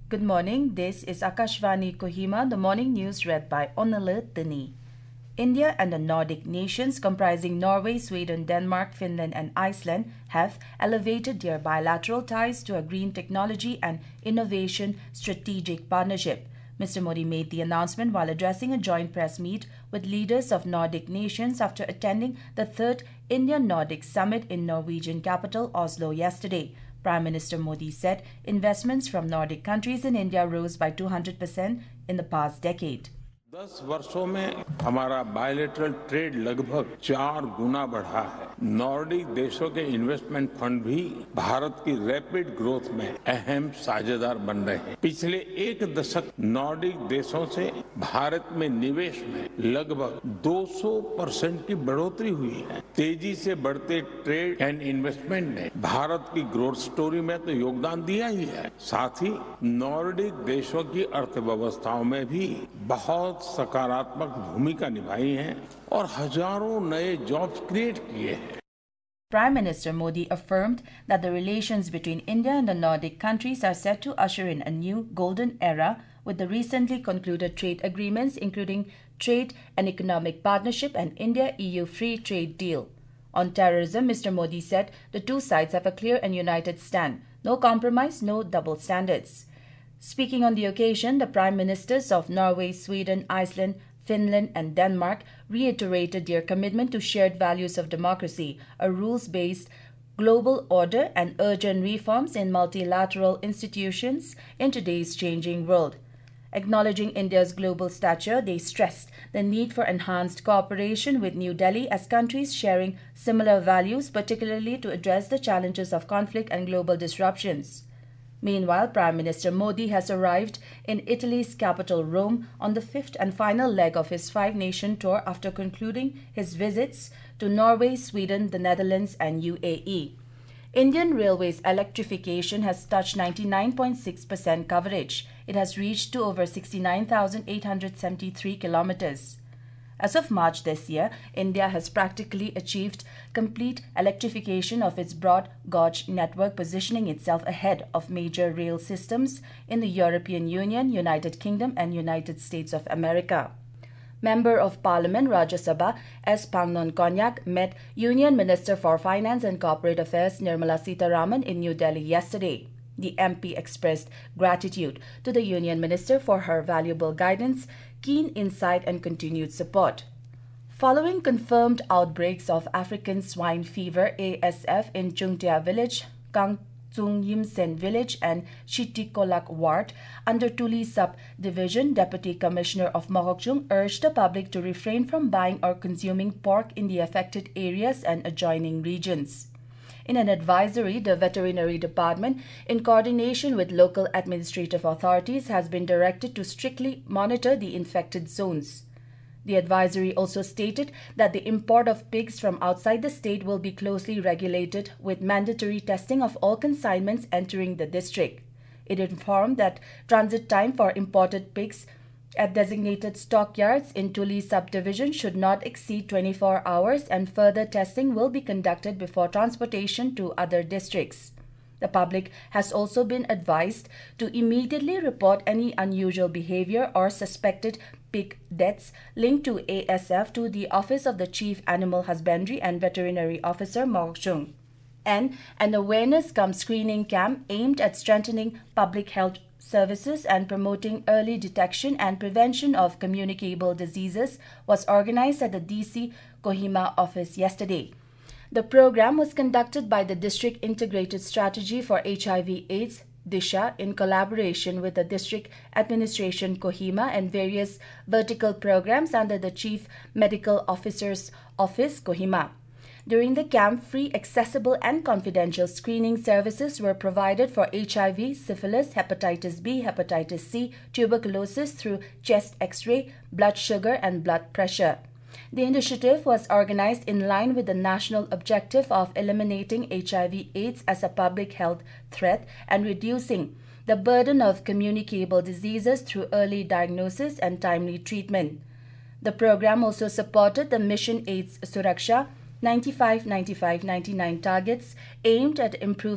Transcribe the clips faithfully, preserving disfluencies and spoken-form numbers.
Good morning, this is Akashvani Kohima, the morning news read by Onale Tini. India and the Nordic nations comprising Norway, Sweden, Denmark, Finland and Iceland have elevated their bilateral ties to a green technology and innovation strategic partnership. Mister Modi made the announcement while addressing a joint press meet with leaders of Nordic nations after attending the third India-Nordic Summit in Norwegian capital Oslo yesterday. Prime Minister Modi said investments from Nordic countries in India rose by two hundred percent in the past decade. दस वर्षों में हमारा bilateral trade लगभग चार गुना बढ़ा है। Nordic देशों के इन्वेस्टमेंट फंड भी भारत की रैपिड ग्रोथ में अहम साझेदार बन रहे हैं। पिछले एक दशक नॉर्डिक देशों से भारत में निवेश में लगभग दो सौ परसेंट की बढ़ोतरी हुई है। तेजी से बढ़ते ट्रेड एंड इन्वेस्टमेंट ने भारत की ग्रोथ स्टोरी में तो योगदान दिया ही है, साथ ही नॉर्डिक देशों की अर्थव्यवस्थाओं में भी बहुत सकारात्मक भूमिका निभाई है और हजारों नए जॉब्स क्रिएट किए हैं। Prime Minister Modi affirmed that the relations between India and the Nordic countries are set to usher in a new golden era with the recently concluded trade agreements including trade and economic partnership and India-E U free trade deal. On terrorism, Mister Modi said the two sides have a clear and united stand. No compromise, no double standards. Speaking on the occasion, the Prime Ministers of Norway, Sweden, Iceland, Finland and Denmark reiterated their commitment to shared values of democracy, a rules-based global order and urgent reforms in multilateral institutions in today's changing world. Acknowledging India's global stature, they stressed the need for enhanced cooperation with New Delhi as countries sharing similar values, particularly to address the challenges of conflict and global disruptions. Meanwhile, Prime Minister Modi has arrived in Italy's capital Rome on the fifth and final leg of his five-nation tour after concluding his visits to Norway, Sweden, the Netherlands and U A E. Indian Railways electrification has touched ninety-nine point six percent coverage. It has reached to over sixty-nine thousand eight hundred seventy-three kilometers. As of March this year, India has practically achieved complete electrification of its broad gauge network, positioning itself ahead of major rail systems in the European Union, United Kingdom and United States of America. Member of Parliament Rajya Sabha S. Pangnon Konyak met Union Minister for Finance and Corporate Affairs Nirmala Sitharaman in New Delhi yesterday. The M P expressed gratitude to the Union Minister for her valuable guidance, keen insight and continued support. Following confirmed outbreaks of African swine fever A S F in Chungtia village, Kangtsung Yimsen village and Shitikolak ward under Tuli sub-division, Deputy Commissioner of Mohokchung urged the public to refrain from buying or consuming pork in the affected areas and adjoining regions. In an advisory, the Veterinary Department, in coordination with local administrative authorities, has been directed to strictly monitor the infected zones. The advisory also stated that the import of pigs from outside the state will be closely regulated with mandatory testing of all consignments entering the district. It informed that transit time for imported pigs at designated stockyards in Tuli subdivision should not exceed twenty-four hours and further testing will be conducted before transportation to other districts. The public has also been advised to immediately report any unusual behavior or suspected pig deaths linked to A S F to the Office of the Chief Animal Husbandry and Veterinary Officer Mohokchung. And an awareness cum screening camp aimed at strengthening public health services and promoting early detection and prevention of communicable diseases was organized at the D C Kohima office yesterday. The program was conducted by the District Integrated Strategy for H I V AIDS, DISHA, in collaboration with the District Administration Kohima and various vertical programs under the Chief Medical Officer's Office, Kohima. During the camp, free, accessible and confidential screening services were provided for H I V, syphilis, hepatitis B, hepatitis C, tuberculosis through chest X-ray, blood sugar and blood pressure. The initiative was organized in line with the national objective of eliminating H I V AIDS as a public health threat and reducing the burden of communicable diseases through early diagnosis and timely treatment. The program also supported the Mission AIDS Suraksha ninety-five ninety-five ninety-nine targets aimed at improving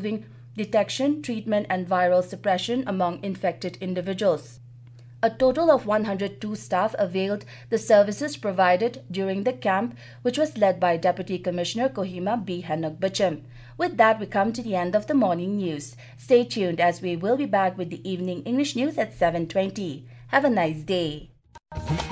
detection, treatment, and viral suppression among infected individuals. A total of one hundred two staff availed the services provided during the camp, which was led by Deputy Commissioner Kohima B. Hanok-Bacham. With that, we come to the end of the morning news. Stay tuned as we will be back with the evening English news at seven twenty. Have a nice day.